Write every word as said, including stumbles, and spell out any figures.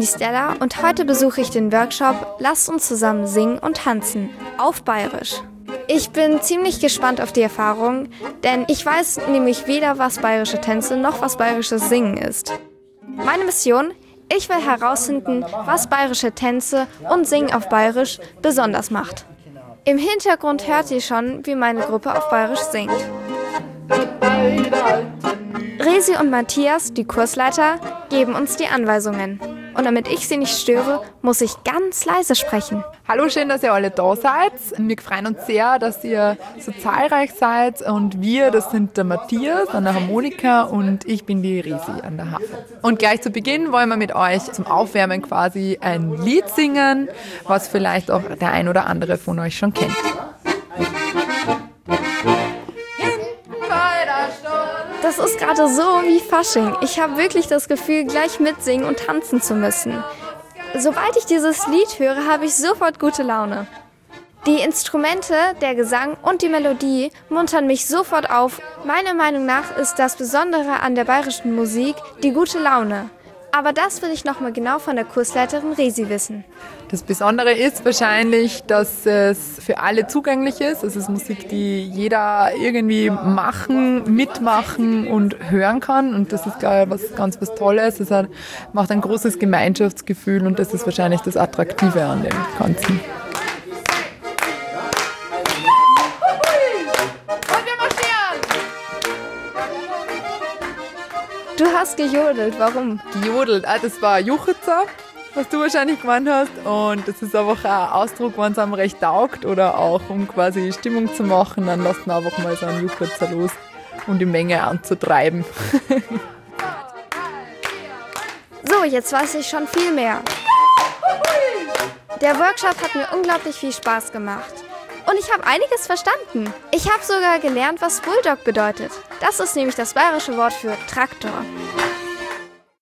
die Stella und heute besuche ich den Workshop Lasst uns zusammen singen und tanzen auf Bayerisch. Ich bin ziemlich gespannt auf die Erfahrung, denn ich weiß nämlich weder, was bayerische Tänze noch was bayerisches Singen ist. Meine Mission? Ich will herausfinden, was bayerische Tänze und Singen auf Bayerisch besonders macht. Im Hintergrund hört ihr schon, wie meine Gruppe auf Bayerisch singt. Resi und Matthias, die Kursleiter, geben uns die Anweisungen. Und damit ich sie nicht störe, muss ich ganz leise sprechen. Hallo, schön, dass ihr alle da seid. Wir freuen uns sehr, dass ihr so zahlreich seid. Und wir, das sind der Matthias an der Harmonika und ich bin die Resi an der Harfe. Und gleich zu Beginn wollen wir mit euch zum Aufwärmen quasi ein Lied singen, was vielleicht auch der ein oder andere von euch schon kennt. Das ist gerade so wie Fasching. Ich habe wirklich das Gefühl, gleich mitsingen und tanzen zu müssen. Sobald ich dieses Lied höre, habe ich sofort gute Laune. Die Instrumente, der Gesang und die Melodie muntern mich sofort auf. Meiner Meinung nach ist das Besondere an der bayerischen Musik die gute Laune. Aber das will ich nochmal genau von der Kursleiterin Resi wissen. Das Besondere ist wahrscheinlich, dass es für alle zugänglich ist. Es ist Musik, die jeder irgendwie machen, mitmachen und hören kann. Und das ist glaube ich, was ganz was Tolles. Es hat, macht ein großes Gemeinschaftsgefühl und das ist wahrscheinlich das Attraktive an dem Ganzen. Du hast gejodelt, warum? Gejodelt, ah, das war Juchitzer, was du wahrscheinlich gemeint hast. Und das ist einfach ein Ausdruck, wenn es einem recht taugt oder auch um quasi Stimmung zu machen, dann lasst man einfach mal so einen Juchitzer los, um die Menge anzutreiben. So, jetzt weiß ich schon viel mehr. Der Workshop hat mir unglaublich viel Spaß gemacht. Und ich habe einiges verstanden. Ich habe sogar gelernt, was Bulldog bedeutet. Das ist nämlich das bayerische Wort für Traktor.